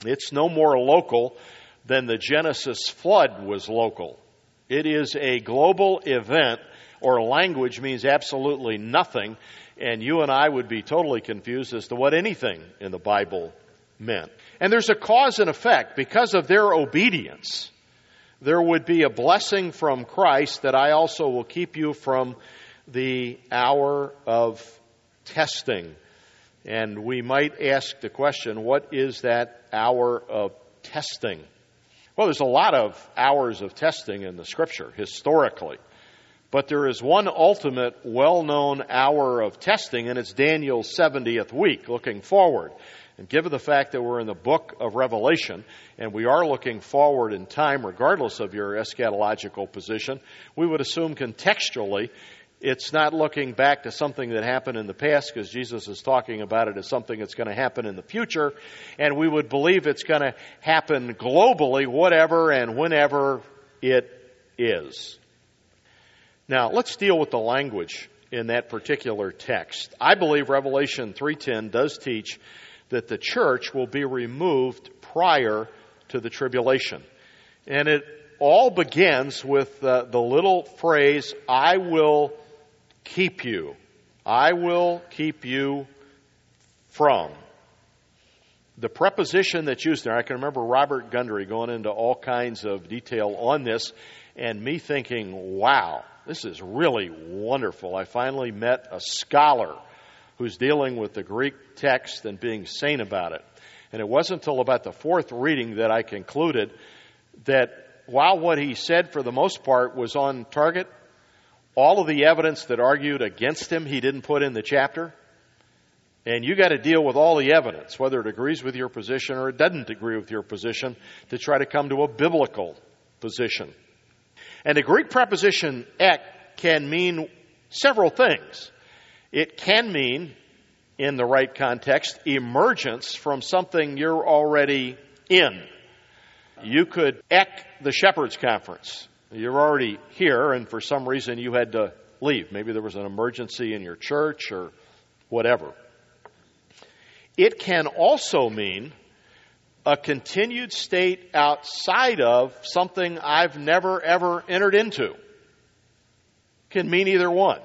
Speaker 2: It's no more local than the Genesis flood was local. It is a global event, or language means absolutely nothing, and you and I would be totally confused as to what anything in the Bible meant. And there's a cause and effect. Because of their obedience, there would be a blessing from Christ that I also will keep you from the hour of testing. And we might ask the question, what is that hour of testing? Well, there's a lot of hours of testing in the Scripture, historically. But there is one ultimate, well-known hour of testing, and it's Daniel's 70th week, looking forward. And given the fact that we're in the book of Revelation, and we are looking forward in time, regardless of your eschatological position, we would assume contextually it's not looking back to something that happened in the past, because Jesus is talking about it as something that's going to happen in the future, and we would believe it's going to happen globally, whatever and whenever it is. Now, let's deal with the language in that particular text. I believe Revelation 3:10 does teach that the church will be removed prior to the tribulation. And it all begins with the little phrase, I will keep you. I will keep you from. The preposition that's used there, I can remember Robert Gundry going into all kinds of detail on this, and me thinking, wow, this is really wonderful. I finally met a scholar who's dealing with the Greek text and being sane about it. And it wasn't until about the fourth reading that I concluded that while what he said for the most part was on target, all of the evidence that argued against him, he didn't put in the chapter. And you got to deal with all the evidence, whether it agrees with your position or it doesn't agree with your position, to try to come to a biblical position. And the Greek preposition ek can mean several things. It can mean, in the right context, emergence from something you're already in. You could ek the Shepherds Conference. You're already here, and for some reason you had to leave. Maybe there was an emergency in your church or whatever. It can also mean a continued state outside of something I've never, ever entered into. It can mean either one.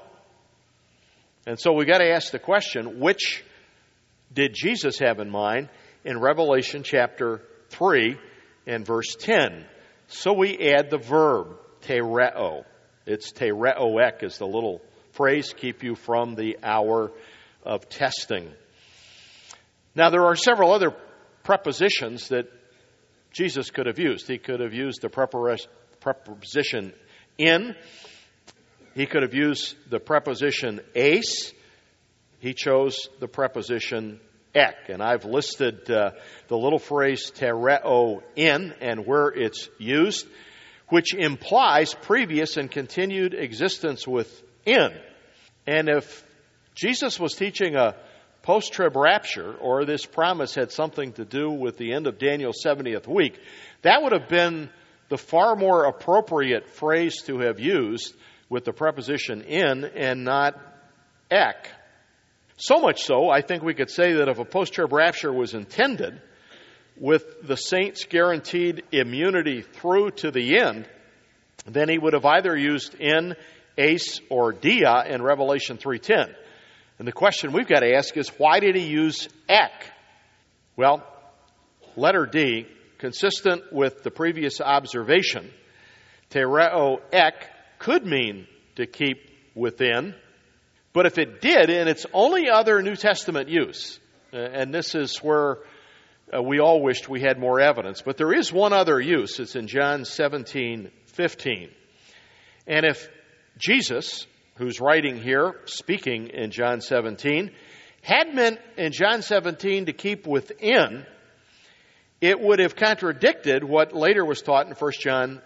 Speaker 2: And so we got to ask the question, which did Jesus have in mind in Revelation chapter 3 and verse 10? So we add the verb, tereo. It's tereoek is the little phrase, keep you from the hour of testing. Now, there are several other prepositions that Jesus could have used. He could have used the preposition in. He could have used the preposition eis. He chose the preposition ek. And I've listed the little phrase tereo in and where it's used, which implies previous and continued existence within. And if Jesus was teaching a post-trib rapture, or this promise had something to do with the end of Daniel's 70th week, that would have been the far more appropriate phrase to have used with the preposition in and not ek. So much so, I think we could say that if a post-trib rapture was intended with the saints guaranteed immunity through to the end, then he would have either used in, eis, or dia in Revelation 3:10. And the question we've got to ask is, why did he use ek? Well, letter D, consistent with the previous observation, tereo ek could mean to keep within, but if it did, in its only other New Testament use, and this is where we all wished we had more evidence, but there is one other use. It's in John 17:15. And if Jesus, who's writing here, speaking in John 17, had meant in John 17 to keep within, it would have contradicted what later was taught in 1 John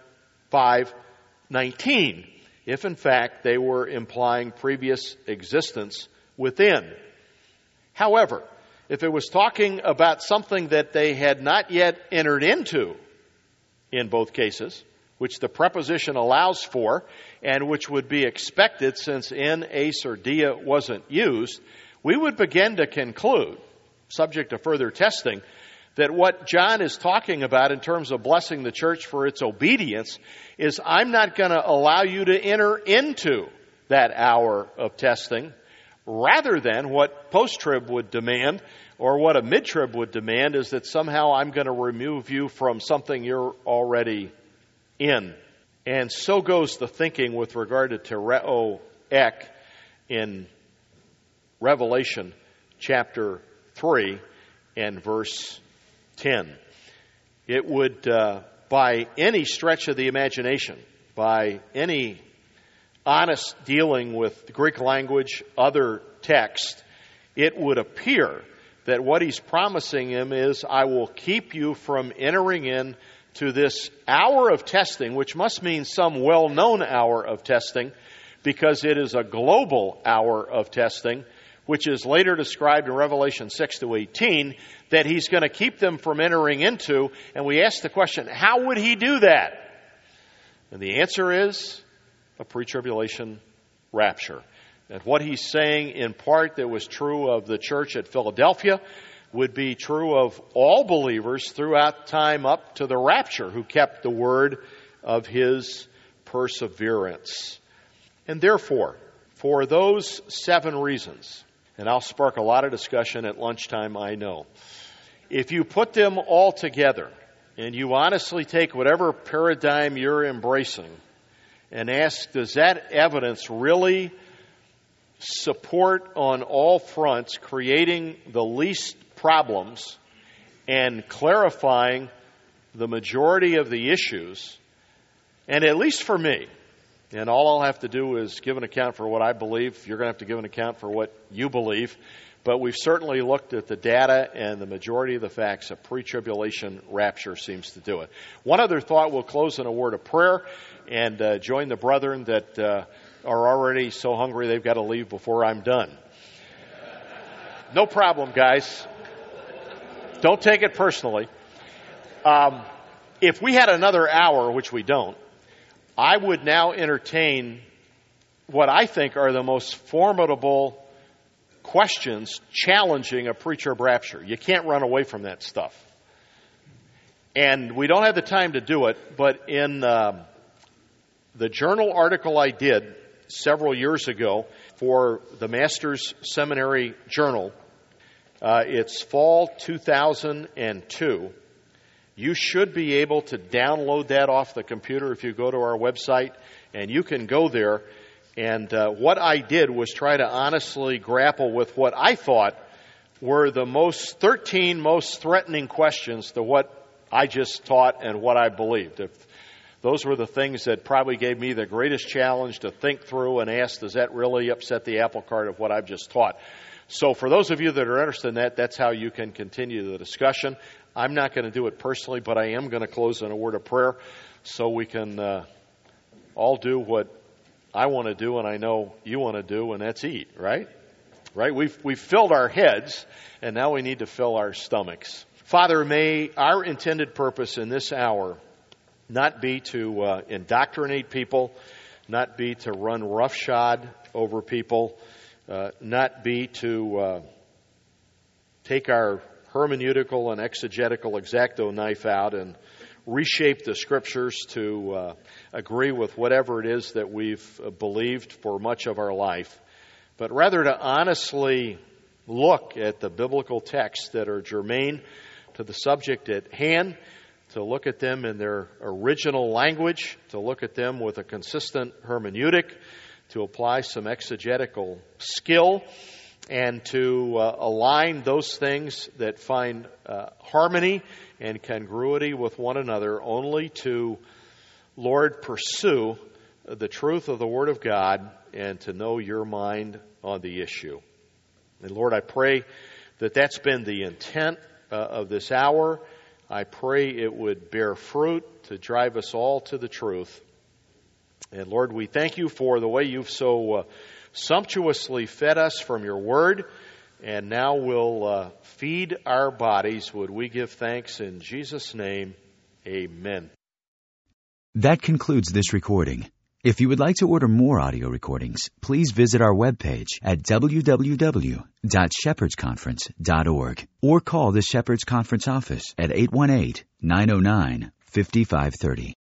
Speaker 2: 5:19, if in fact they were implying previous existence within. However, if it was talking about something that they had not yet entered into, in both cases, which the preposition allows for, and which would be expected since in, eis, or dia wasn't used, we would begin to conclude, subject to further testing, that what John is talking about in terms of blessing the church for its obedience is I'm not going to allow you to enter into that hour of testing, rather than what post-trib would demand or what a mid-trib would demand is that somehow I'm going to remove you from something you're already in. And so goes the thinking with regard to tereo ek in Revelation chapter 3 and verse 10. It would, by any stretch of the imagination, by any honest dealing with the Greek language, other text, it would appear that what he's promising him is, I will keep you from entering in to this hour of testing, which must mean some well-known hour of testing, because it is a global hour of testing, which is later described in Revelation 6 to 18, that he's going to keep them from entering into. And we ask the question, how would he do that? And the answer is a pre-tribulation rapture. And what he's saying in part that was true of the church at Philadelphia would be true of all believers throughout time up to the rapture who kept the word of his perseverance. And therefore, for those 7 reasons, and I'll spark a lot of discussion at lunchtime, I know, if you put them all together and you honestly take whatever paradigm you're embracing and ask, does that evidence really support on all fronts creating the least problems and clarifying the majority of the issues? And at least for me, and all I'll have to do is give an account for what I believe. You're going to have to give an account for what you believe. But we've certainly looked at the data, and the majority of the facts, a pre-tribulation rapture seems to do it. One other thought, we'll close in a word of prayer and join the brethren that are already so hungry they've got to leave before I'm done. No problem, guys. Don't take it personally. If we had another hour, which we don't, I would now entertain what I think are the most formidable questions challenging a pre-trib rapture. You can't run away from that stuff. And we don't have the time to do it, but in the journal article I did several years ago for the Master's Seminary Journal, it's fall 2002. You should be able to download that off the computer if you go to our website, and you can go there. And what I did was try to honestly grapple with what I thought were the 13 most threatening questions to what I just taught and what I believed. Those were the things that probably gave me the greatest challenge to think through and ask, does that really upset the apple cart of what I've just taught? So for those of you that are interested in that, that's how you can continue the discussion. I'm not going to do it personally, but I am going to close in a word of prayer so we can all do what I want to do and I know you want to do, and that's eat, right? Right? We've filled our heads, and now we need to fill our stomachs. Father, may our intended purpose in this hour not be to indoctrinate people, not be to run roughshod over people, not be to take our hermeneutical and exegetical X-Acto knife out and reshape the Scriptures to agree with whatever it is that we've believed for much of our life, but rather to honestly look at the biblical texts that are germane to the subject at hand, to look at them in their original language, to look at them with a consistent hermeneutic, to apply some exegetical skill, and to align those things that find harmony and congruity with one another, only to, Lord, pursue the truth of the Word of God and to know your mind on the issue. And Lord, I pray that that's been the intent of this hour. I pray it would bear fruit to drive us all to the truth. And Lord, we thank you for the way you've so sumptuously fed us from your word, and now will feed our bodies. Would we give thanks in Jesus' name? Amen.
Speaker 1: That concludes this recording. If you would like to order more audio recordings, please visit our webpage at www.shepherdsconference.org or call the Shepherds Conference office at 818-909-5530.